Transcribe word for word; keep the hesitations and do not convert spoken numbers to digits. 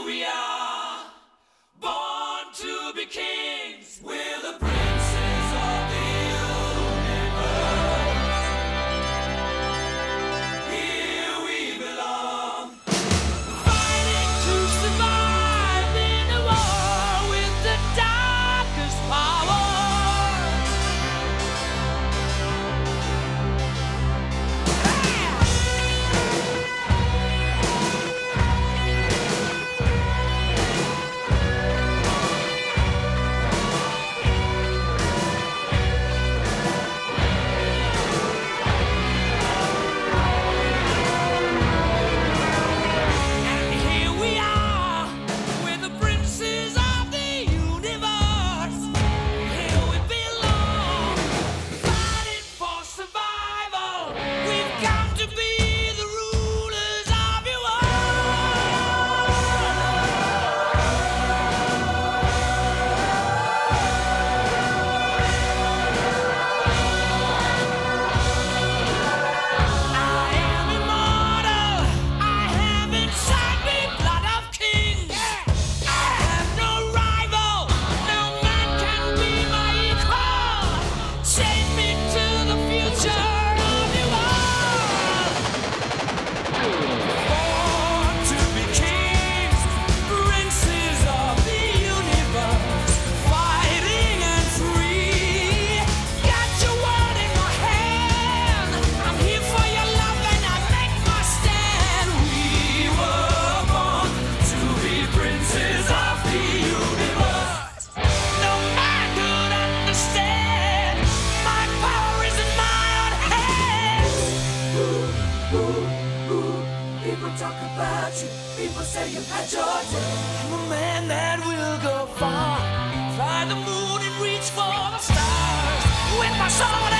we are, born to be kings. We're the princes of the universe. Here we belong, fighting to survive in a war with the darkest power. People say you've had your day. I'm a man that will go far, fly the moon and reach for the stars with my sword.